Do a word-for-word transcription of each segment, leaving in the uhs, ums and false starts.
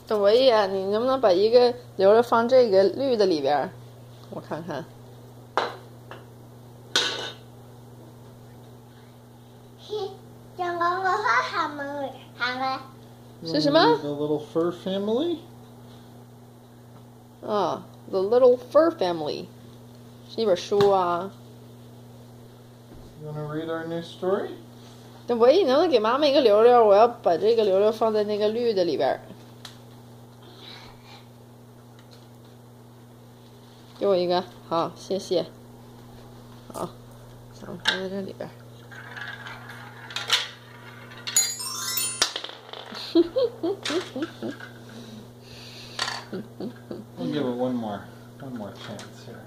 等我一眼，你能不能把一个留着放这个绿的里边？我看看。 讲讲个话他们看看。 是什么 ？The Little Fur Family. 啊 ，The Little Fur Family， 是一本书啊。 You wanna read our new story? 等我一能不能给妈妈一个溜溜？我要把这个溜溜放在那个绿的里边。给我一个，好，谢谢。好，咱们放在这里边。 We'll give it one more, one more chance here.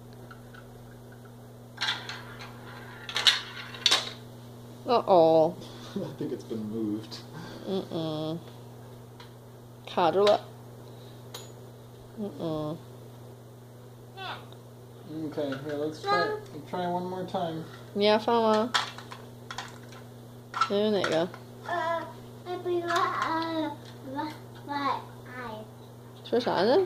Uh oh. I think it's been moved. 嗯嗯。卡住了。嗯嗯。 Okay, here, let's try, let's try one more time. 你要放吗？还有哪个？ 呃，那比如呃，我我爱。 说啥呢？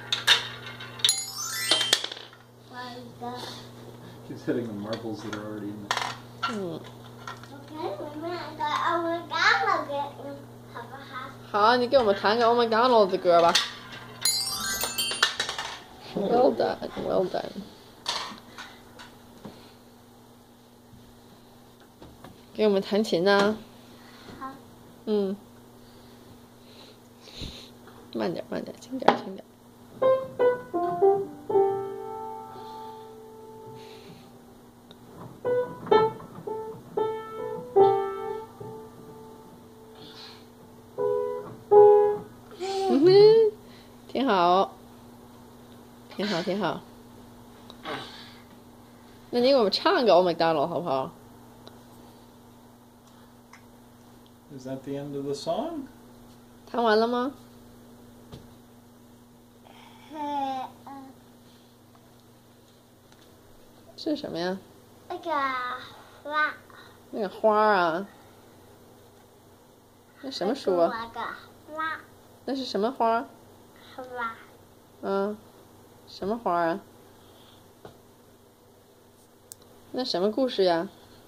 我一个。 Keeps hitting the marbles that are already in there. 嗯。 OK，我们两个我们刚了给，嗯，好不好？ 好，你给我们弹个 Oh My God 的歌吧。Well done, well done. 给我们弹琴呢。 好。 嗯。慢点，慢点，轻点，轻点。嗯哼，挺好，挺好，挺好。那你给我们唱个 Oh My God 好不好？ Is that the end of the song? 弹完了吗？ 呃， 是什么呀？ 那个花。 那个花啊？那什么书啊？ 那个花。 那是什么花？ 花。 嗯，什么花啊？那什么故事呀？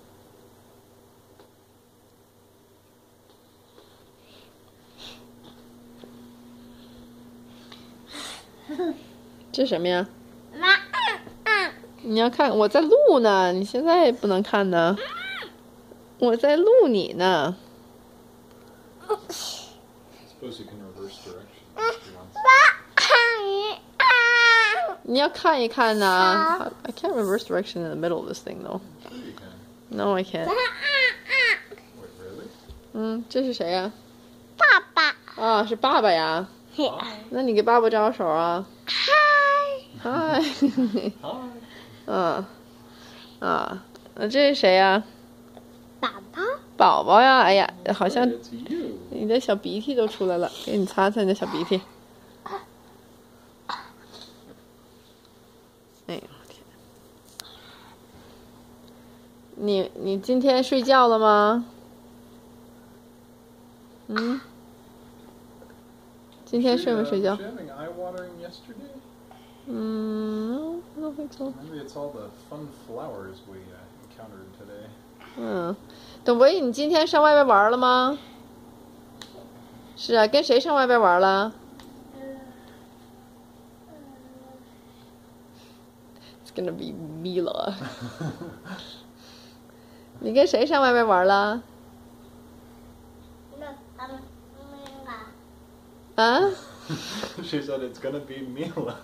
这什么呀？ 妈，嗯嗯。 你要看，我在录呢，你现在不能看呢。我在录你呢。 Suppose you can reverse direction. if you want. 你要看一看呢。I can't reverse direction in the middle of this thing though. Sure you can. No, I can't. Wait, really? 嗯，这是谁呀？ 爸爸。 啊，是爸爸呀。那你给爸爸招手啊。 嗨。 嗨。 Hi. 嗯。啊，那这是谁呀？ 宝宝。 宝宝呀，哎呀，好像 It's you. 你的小鼻涕都出来了，给你擦擦你的小鼻涕。哎呦天！你你今天睡觉了吗？嗯？今天睡没睡觉 Was she having eye watering yesterday? 嗯 I don't think so. Maybe it's all the fun flowers we uh, encountered today. 嗯，等维，你今天上外边玩了吗？是啊，跟谁上外边玩了？ It's gonna be Mila. 你跟谁上外边玩了？啊？ She said it's gonna be Mila.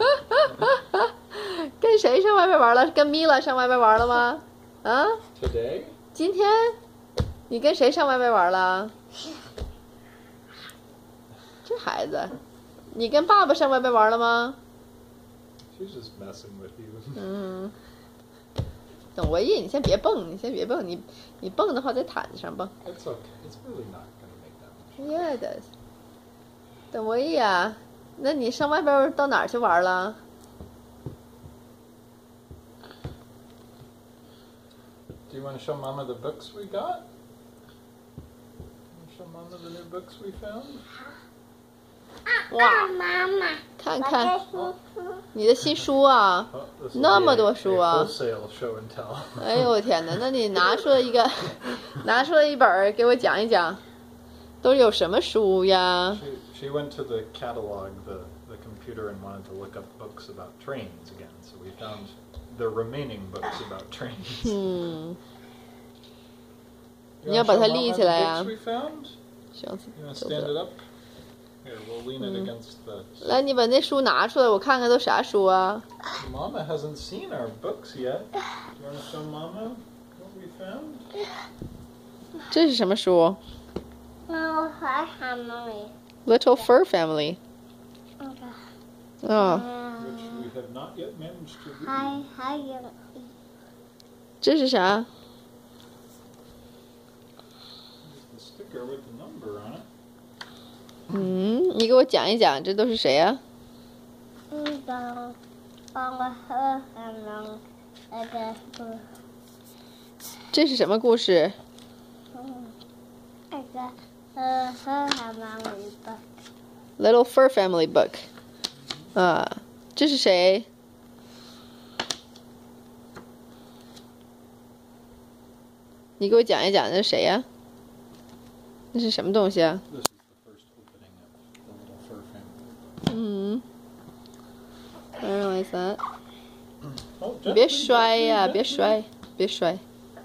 跟谁上外边玩了？跟 Mila 上外边玩了吗？啊？ Today? 今天？你跟谁上外边玩了？这孩子，你跟爸爸上外边玩了吗？ She's just messing with you. 嗯。等我一，你先别蹦，你先别蹦，你你蹦的话在毯子上蹦。 It's okay. It's really not gonna make that much. Yeah, it does. 等我一呀，那你上外边到哪儿去玩了？ Do you want to show Mama the books we got? Want to show Mama the new books we found? 哇， 妈妈， 看看我在说书。 你的新书啊！ Oh, this will 那 be 么 a- 多 a 书啊！ wholesale show and tell. 哎呦我天哪，那你拿出来一个，拿出来一本儿给我讲一讲，都有什么书呀？ She, she went to the catalog, the, the computer, and wanted to look up books about trains again. So we found the remaining books about trains. 嗯， You 你要 wanna 把 show 它 Mama 立 the 起来 books 啊！ we found? 行， You want to 走 stand 着 it up? Here, we'll lean it against the. 来，你把那书拿出来，我看看都啥书啊？ Mama hasn't seen our books yet. You want to show Mama what we found? 这是什么书那我和他们里， ？Little Fur Family。 那个， 哦， Which we have not yet managed to read. 还还有这是啥？ The sticker with the number on it. 嗯，你给我讲一讲，这都是谁呀、 一张，帮我和他们那个不， 这是什么故事？ 嗯，那个和和他们里的， Little Fur Family Book。啊，这是谁？你给我讲一讲，那是谁呀、那是什么东西啊？ This is the first opening of the Little Fur Family. 嗯，I realize that。 Oh, 你别 gently, 摔呀、 gently, 别 gently. 摔，别摔。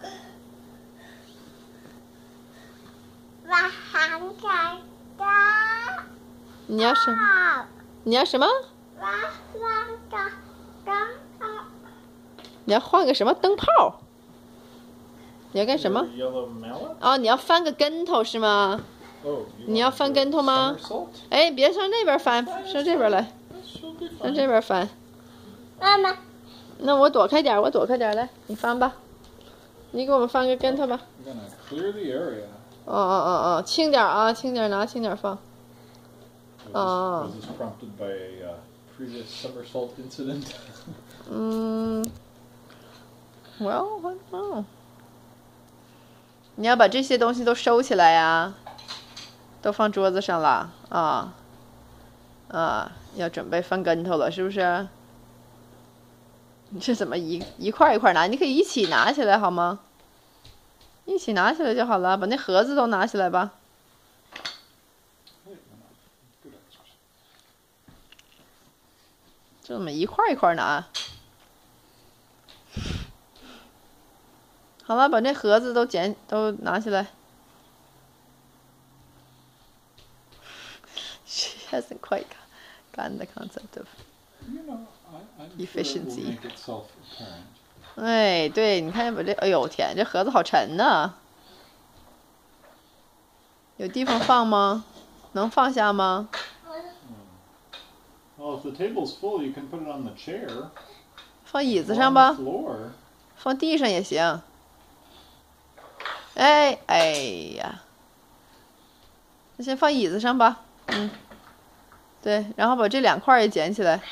我喊开的， 你要什么？ 好， 你要什么？ 我喊的，刚好， 你要换个什么灯泡？你要干什么？ Your Yellow mallet? 哦，你要翻个跟头是吗？ Oh, you 你要 want 翻 to 跟头吗？ somersault? 哎，别上那边翻，上这边来， This should be 上 fine. 这边翻。 妈妈， 那我躲开点儿，我躲开点儿，来，你翻吧。你给我们翻个跟头吧。 I'm gonna clear the area. 哦哦哦哦，轻点儿啊，轻点儿拿，轻点儿放。 Was, Oh. this, was this prompted by a uh, previous somersault incident? 嗯，Well, I don't know. 你要把这些东西都收起来呀，都放桌子上了啊啊，要准备翻跟头了，是不是？你这怎么一一块一块拿？你可以一起拿起来好吗？一起拿起来就好了，把那盒子都拿起来吧。 Wait, no, no. Good exercise. 这怎么一块一块拿？好了，把那盒子都捡都拿起来。She hasn't quite gotten the concept of. You know, I, I'm Efficiency. sure it will make itself apparent. 哎，对，你看把这，哎呦天，这盒子好沉呐、有地方放吗？能放下吗？ Well, if the table's full, you can put it on the chair. 放椅子 or 上 on 吧 the，floor. 放地上也行。哎，哎呀，那先放椅子上吧。嗯，对，然后把这两块儿也捡起来。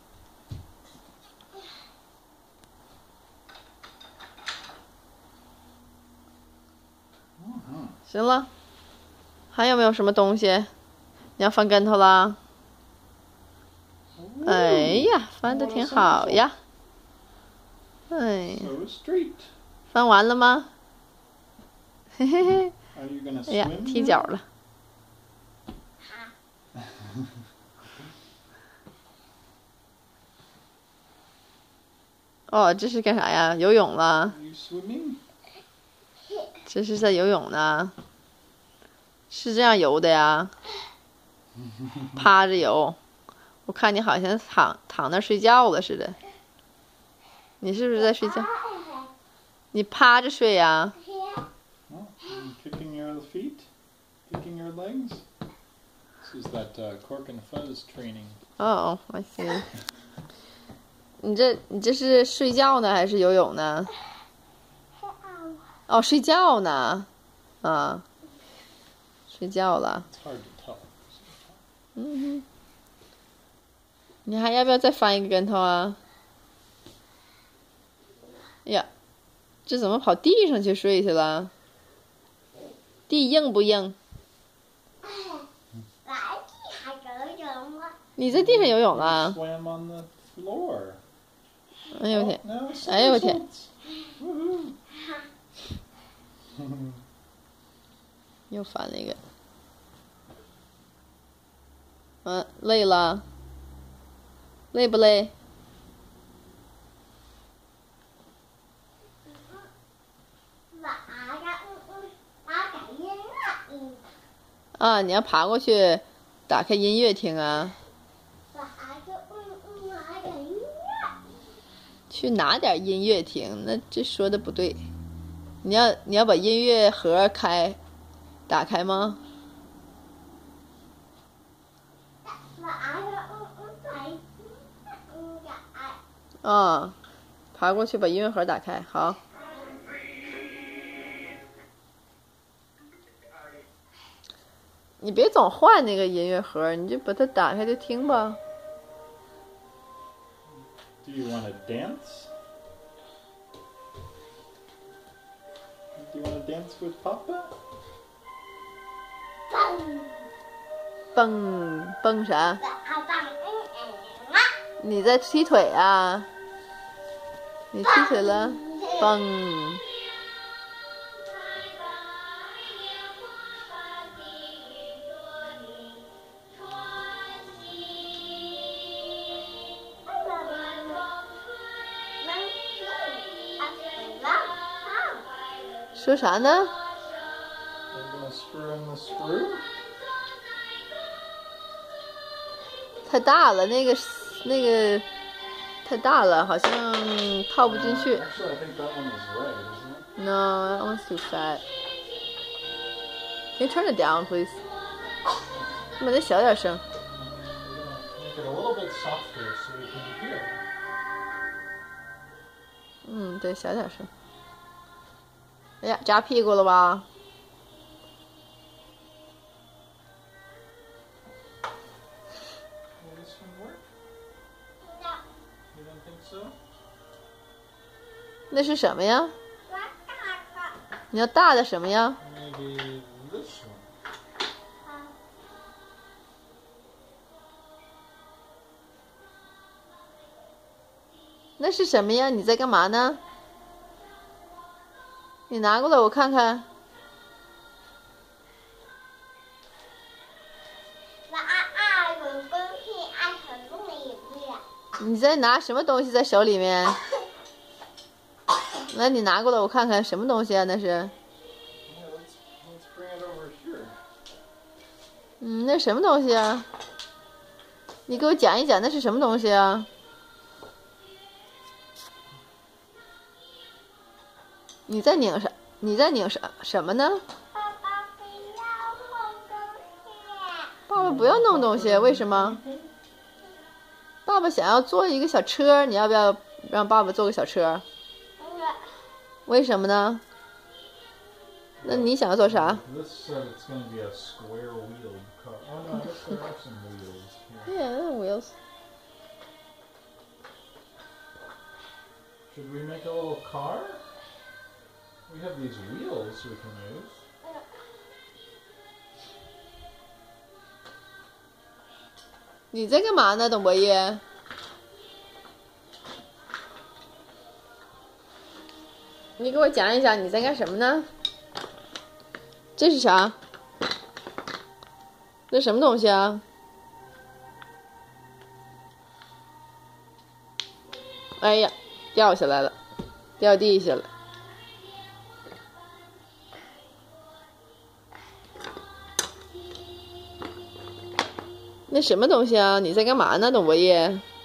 行了，还有没有什么东西？你要翻跟头啦？哎呀，翻的挺好呀。哎， So straight. 翻完了吗？嘿嘿嘿， Are you gonna 哎呀， swim? 踢 now? 脚了。哦，这是干啥呀？游泳了？ Are you swimming? 这是在游泳呢？是这样游的呀？趴着游。我看你好像躺躺那儿睡觉了似的。你是不是在睡觉？你趴着睡呀？ Oh, and kicking your feet? Kicking your legs? This is that uh, cork and fuzz training. 哦、oh, I see。你这你这是睡觉呢还是游泳呢？哦，睡觉呢，啊，睡觉了。 It's hard to tell. 嗯哼，你还要不要再翻一个跟头啊？哎呀，这怎么跑地上去睡去了？地硬不硬？ 来地还可你在地上游泳了？ Swam on the floor. 哎呦我天！ Now it's 哎呦我天！ Woohoo. 又翻了一个。嗯、啊，累了？累不累？啊，你要爬过去，打开音乐听啊。去拿点音乐听，那这说的不对。你要你要把音乐盒开，打开吗？啊，爬过去把音乐盒打开，好。你别总换那个音乐盒，你就把它打开就听吧。 Do you want to dance? Do you want to dance with Papa? 蹦蹦啥？你在踢腿啊？你踢腿了？蹦。说啥呢？ I'm gonna screw in the screw. 太大了，那个那个太大了，好像套不进去。 Actually, I think that one is right, isn't it? No, that one's too fat. Can you turn it down, please? 你把它小点声。 We're gonna make it a little bit softer so we can hear. 嗯，对，小点声。哎呀，扎屁股了吧？ Will this one work? You don't think so? 那是什么呀？你要大的什么呀？ Maybe this one. 那是什么呀？你在干嘛呢？你拿过来我看看。你在拿什么东西在手里面？来，你拿过来我看看，什么东西啊？那是？ Yeah, let's, let's bring it over here. 嗯，那什么东西啊？你给我讲一讲，那是什么东西啊？你在拧啥？你在拧啥什么呢？爸爸不要弄东西，为什么？爸爸想要做一个小车，你要不要让爸爸做个小车？为什么呢？那你想要做啥？ This said it's going to be a square-wheeled car. Oh no, I guess there are some wheels here. Yeah, wheels. Should we make a little car? We have these wheels we can use. 你在干嘛呢，董博弈？你给我讲一讲你在干什么呢？这是啥？这什么东西啊？哎呀，掉下来了，掉地下了。那什么东西啊？你在干嘛呢，董博弈？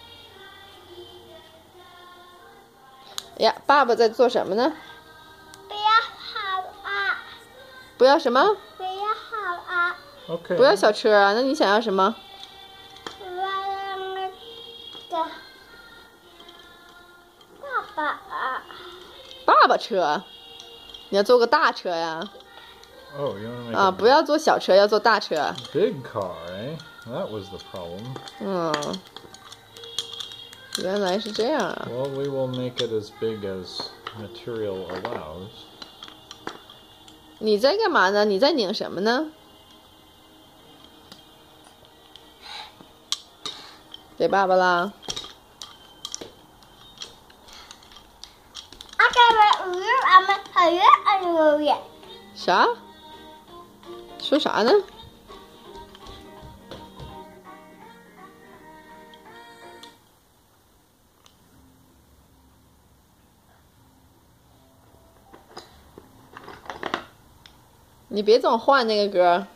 哎呀，爸爸在做什么呢？ 不要好啊！ 不要什么？ 不要好啊！ Okay. 不要小车啊？那你想要什么？ 我要那个爸爸啊！ 爸爸车？你要做个大车呀？ Oh, you want to make 啊， a 不要做小车，要做大车。 big car, eh? That was the problem. 嗯，原来是这样啊。 Well, we will make it as big as material allows. 你在干嘛呢？你在拧什么呢？ 给爸爸啦。 I got a real, I'm a real, I'm a real. 啥？说啥呢？你别总换那个歌。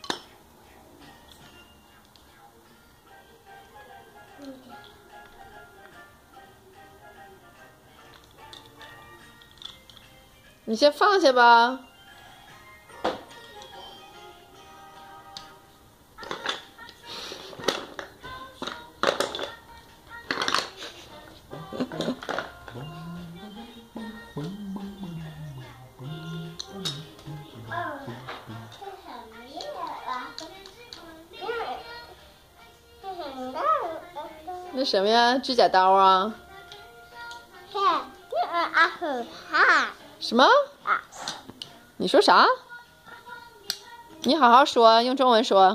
你先放下吧。那什么呀？指甲刀啊？什么？你说啥？你好好说，用中文说。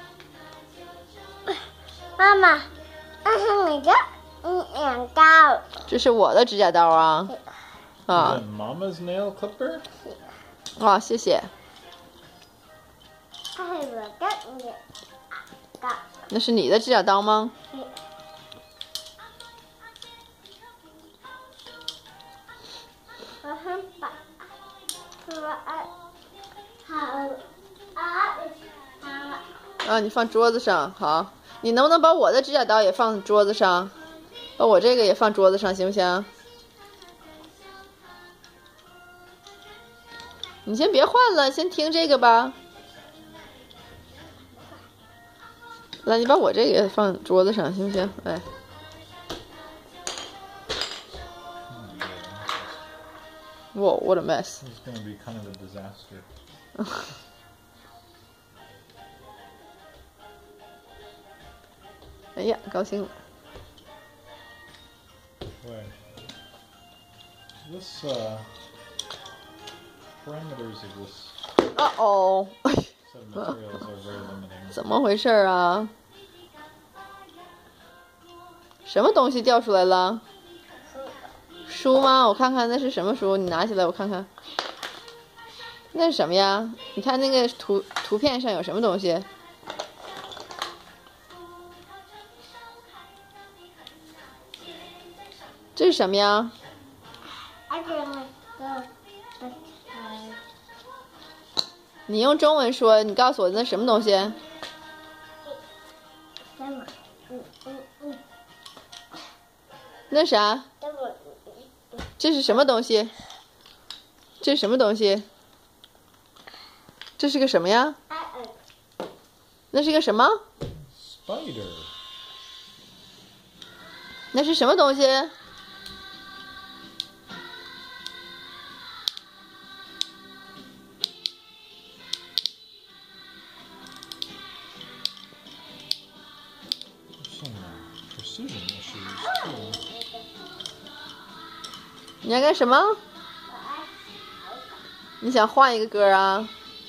妈妈，这是你的指甲刀。 这是我的指甲刀啊。啊。 Mama's nail clipper? 啊，谢谢。 这是我的指甲刀。 那是你的指甲刀吗？ 我想把我爱好啊啊，你放桌子上好。你能不能把我的指甲刀也放桌子上？把我这个也放桌子上，行不行？你先别换了，先听这个吧。来，你把我这个也放桌子上，行不行？哎。 Whoa, what a mess. It's going to be kind of a disaster. 哎呀，高兴了。 Right. This, uh, parameters of this 啊哦， set of materials are very limiting. 怎么回事啊？什么东西掉出来了？ 书吗？我看看那是什么书，你拿起来我看看。那是什么呀？你看那个图图片上有什么东西？这是什么呀？你用中文说，你告诉我那什么东西？那啥？ 这是什么东西？这是什么东西？这是个什么呀？那是个什么 ？Spider。 那是什么东西？你要干什么？你想换一个歌啊？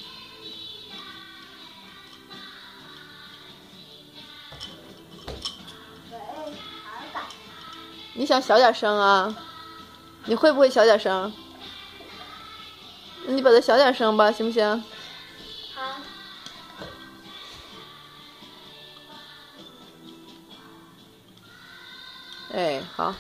你想小点声啊？你会不会小点声？你把它小点声吧，行不行？ 好。 哎，好。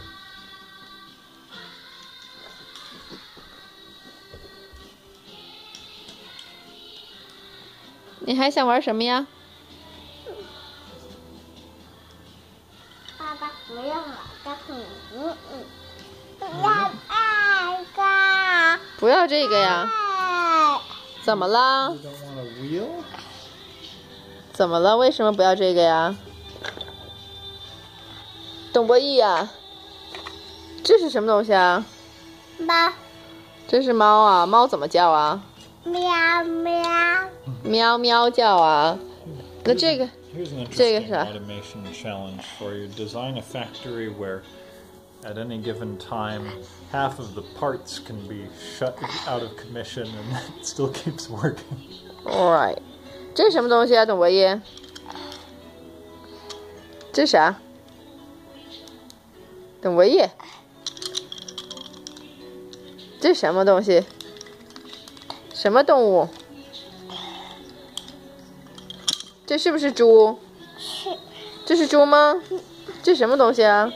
你还想玩什么呀？ 爸爸，不要我的孔子，不要爱个。 不要这个呀？怎么了？怎么了？为什么不要这个呀？董博弈呀？这是什么东西啊？ 猫。 这是猫啊？猫怎么叫啊？ 喵喵， 喵喵叫啊！那这个，这个啥 ？Automation challenge for you. Design a factory where, at any given time, half of the parts can be shut out of commission and it still keeps working. All right， 这是什么东西啊，董博弈？ 这是啥？等维也。这什么东西？什么动物？这是不是猪？ 是。 这是猪吗？这什么东西啊？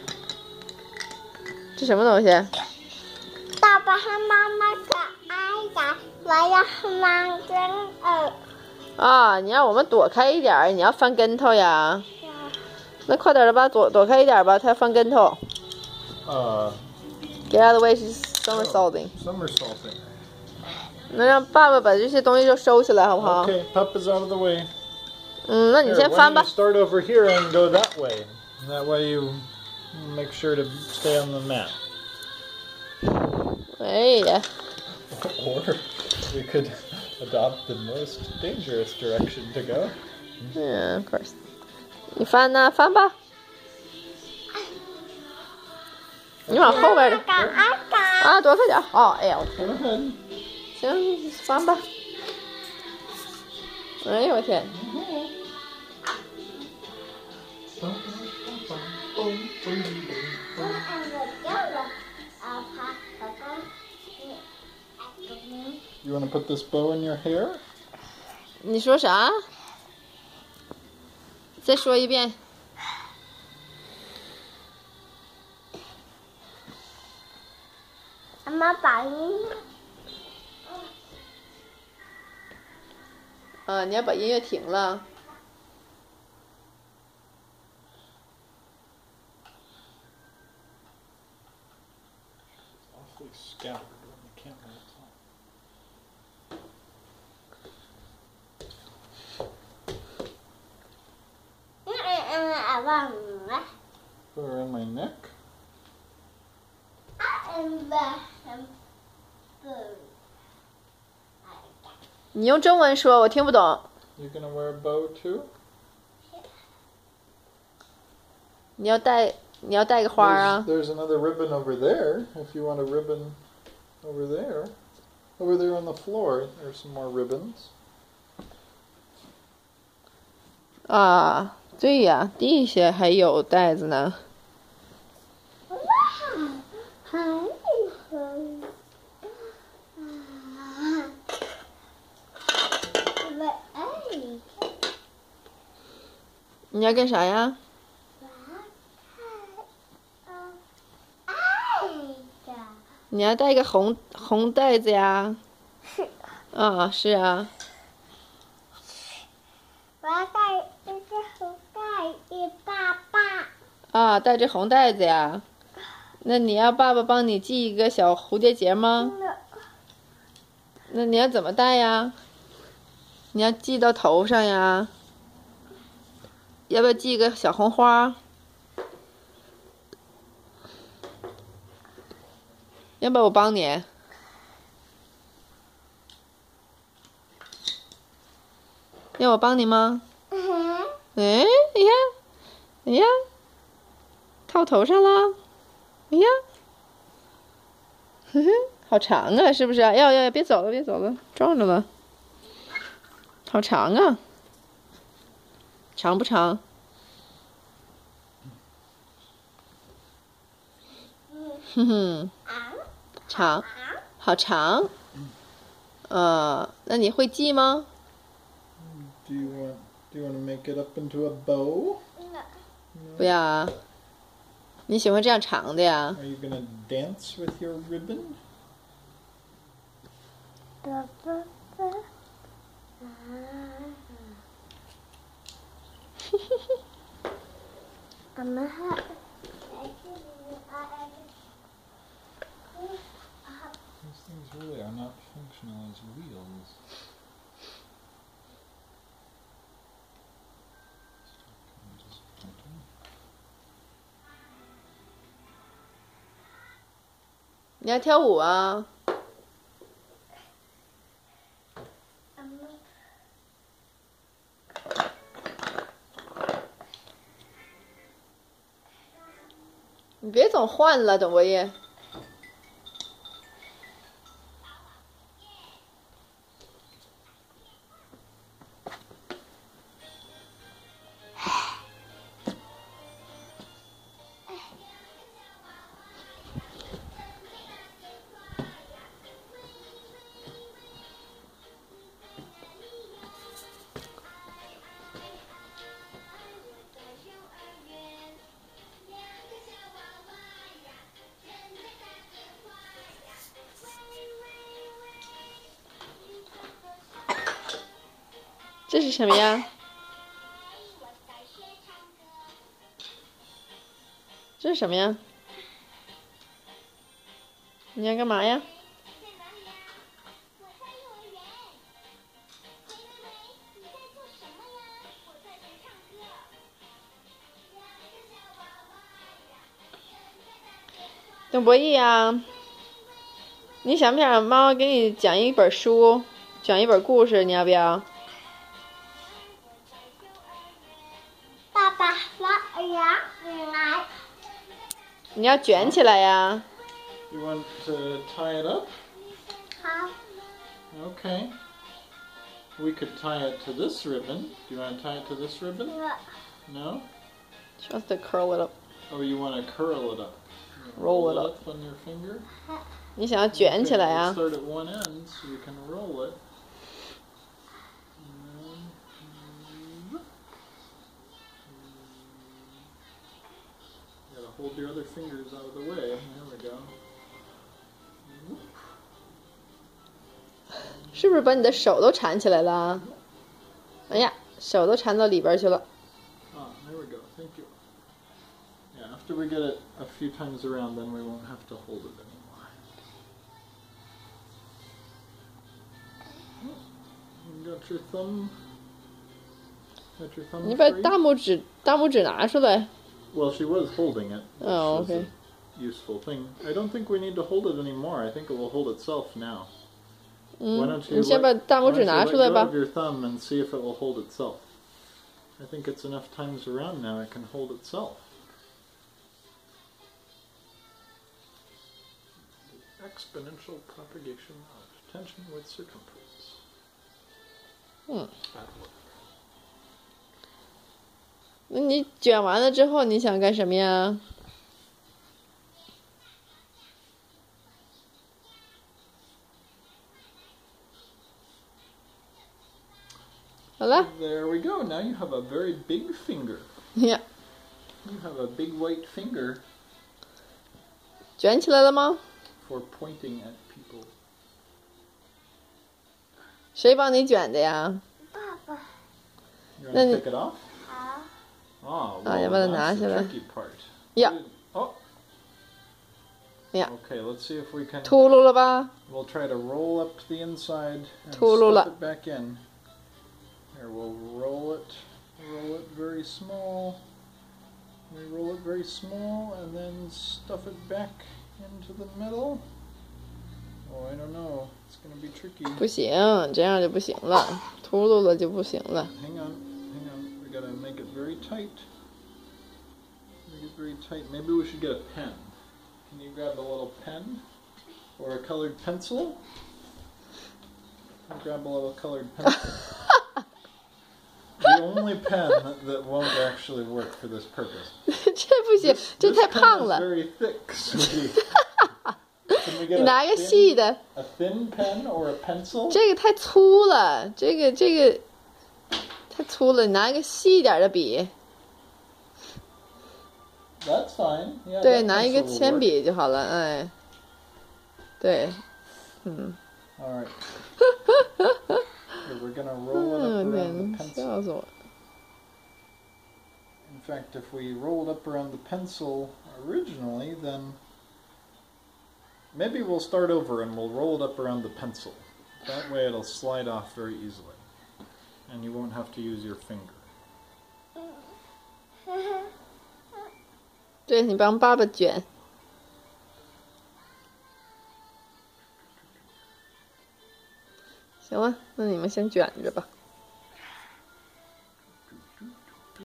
这什么东西？ 爸爸和妈妈可爱的，我要翻跟头。 啊，你让我们躲开一点儿，你要翻跟头呀？那快点的吧，躲躲开一点吧，他要翻跟头。 Uh, Get out of the way, she's somersaulting. Somersaulting. 那让爸爸把这些东西都收起来，好不好？ Okay, Pup is out of the way. 嗯，那你 Here, 先 why 翻 don't 吧 you。start over here and go that way? That way you make sure to stay on the map. 哎呀， Or we could adopt the most dangerous direction to go. 嗯 of course。你翻呢？翻吧。你往后边点。 嘎啊嘎！ 啊，躲开点。哦，哎呀，我 Go ahead. 行，翻吧。哎呦我天！ 我掉了，啊，爬，刚刚，嗯， You want to put this bow in your hair? 你说啥？再说一遍。 妈妈把音乐， 啊，你要把音乐停了。 Awfully scattered when the camera is on. Put her in my neck. 你用中文说，我听不懂。 You gonna wear a bow too? 你要戴，你要戴个花 There's, 啊？ there's another ribbon over there. If you want a ribbon over there. Over there on the floor, there's some more ribbons. 啊，对呀，地下还有袋子呢。 哇，很很，啊，我爱。 你要干啥呀？ 你要带个红红袋子呀？ 是。 啊，是啊。 我要带一个红袋给爸爸。 啊，带着红袋子呀？那你要爸爸帮你系一个小蝴蝶结吗？那你要怎么戴呀？你要系到头上呀？要不要系个小红花？ 要不要我帮你？要我帮你吗？ 嗯。 哎，哎呀，哎呀，套头上了，哎呀，呵呵，好长啊，是不是？要要要，别走了，别走了，撞着了，好长啊，长不长？哼哼。 长，好长，呃，那你会系吗 Do you want do you want to make it up into a bow? 不要啊，你喜欢这样长的呀？ Are you gonna dance with your ribbon? 爸爸爸，啊，妈妈还。 These things really are not functional as wheels. 你要跳舞啊？你别总换了，董博业。 这是什么呀？这是什么呀？你要干嘛呀？邓博弈啊，你想不想妈妈给你讲一本书，讲一本故事？你要不要？ 爸爸，来呀，你来。 你要卷起来呀。 You want to tie it up? 好。 Okay. We could tie it to this ribbon. Do you want to tie it to this ribbon? No? She wants to curl it up. Oh, you want to curl it up. Roll it it up. up on your finger? 你想要卷起来 Okay, 啊 we'll start at one end so you can roll it. You gotta hold your other fingers out of the way. There we go. 是不是把你的手都缠起来了？哎呀，手都缠到里边去了。 Ah, there we go. Thank you. Yeah, after we get it a few times around, then we won't have to hold it anymore. You got your thumb? Got your thumb 你把 free? 大拇指大拇指拿出来。 Well, she was holding it. Which Oh, was okay. a useful thing. I don't think we need to hold it anymore. I think it will hold itself now. Why 嗯 don't，you 你先把 let, 大 why 拇 don't 指 you 拿 let 出来 go 吧 of。your thumb and see if it will hold itself. I think it's enough times around now it can hold itself. The exponential propagation of tension with circumference. 嗯， That work. 那你卷完了之后，你想干什么呀？好了， There we go. Now you have a very big finger. 呀， You have a big white finger 卷起来了吗？ for pointing at people. 谁帮你卷的呀？ 爸爸。 You want 那 to 你 take it off? 好。 Ah, 啊，要 well, 把它 that's 拿 the 下来。 tricky part. Yeah. Oh. Yeah. Okay, let's see if we can. 秃噜了吧？ We'll try to roll up the inside and Tulula. stuff it back in. Here, we'll roll it, roll it very small. We roll it very small and then stuff it back into the middle. Oh, I don't know. It's going to be tricky. 不行，这样就不行了，秃噜了就不行了。 Hang on, hang on. We gotta make it very tight. Make it very tight. Maybe we should get a pen. Can you grab a little pen or a colored pencil? Grab a little colored pencil. The only pen that won't actually work for this purpose. 这不行， This, 这 this 太 pen 胖 is 了。 very thick, sweetie. Can we 你 get 拿 a 个细 thin, 的， a thin pen or a pencil? 这个太粗了，这个这个太粗了，你拿一个细一点的笔， That's fine. Yeah, 对， that 拿一个 pencil will 铅 work. 笔就好了，哎，对，嗯， All right. Here, we're gonna roll it 嗯， up 天 around the 呐， pencil. 笑死我！ In fact, if we roll it up around the pencil originally, then maybe we'll start over and we'll roll it up around the pencil. That way it'll slide off very easily. And you won't have to use your finger. 对，你帮爸爸卷。行了，那你们先卷着吧。